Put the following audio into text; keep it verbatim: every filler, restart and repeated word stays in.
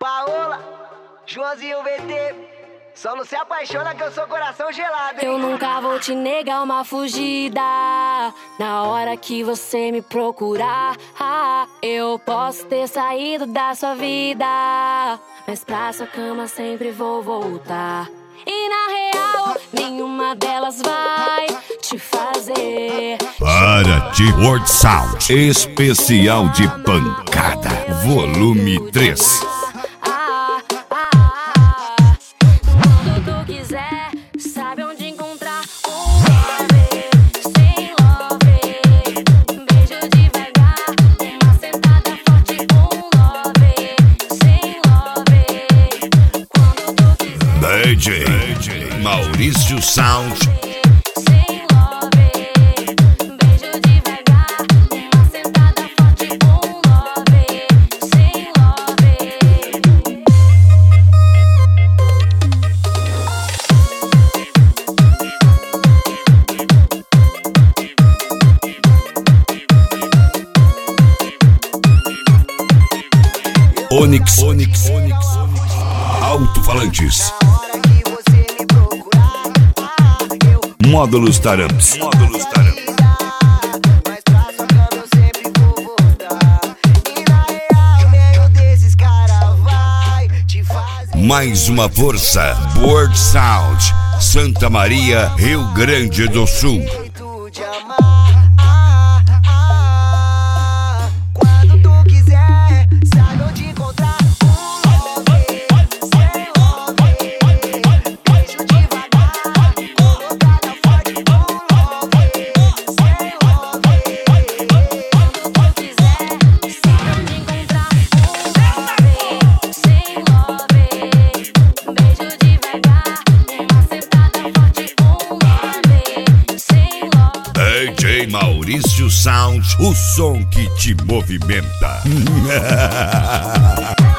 Paola, Joãozinho V T, só não se apaixona que eu sou coração gelado, hein? Eu nunca vou te negar uma fugida. Na hora que você me procurar, ah, eu posso ter saído da sua vida, mas pra sua cama sempre vou voltar. E na real, nenhuma delas vai te fazer. Paraty World Sound especial de pancada, volume três. Ah, ah, ah. Quando tu quiser, sabe onde encontrar um love, sem love. Beijo devagar, uma sentada forte, um love, sem love. Quando tu quiser, D J Maurício Sound. sem love. Beijo devagar, uma sentada forte, um love, sem love. Onyx, Onyx, Onyx, alto-falantes, Na hora que você me procurar, ah, eu módulos taramps, módulos taramps. mas pra sua cama eu sempre vou voltar. E na real, nenhum desses cara vai te fazer. Mais uma força, World Sound, Santa Maria, Rio Grande do Sul. Jeito de amar, ah, ah, quando tu quiser, sabe onde encontrar um love, sem love. Beijo devagar, colocada forte, um love, sem love. Quando tu quiser, sabe onde encontrar um love, sem love. Beijo devagar, uma sentada forte, um love, sem love. D J Maurício Sound, o som que te movimenta.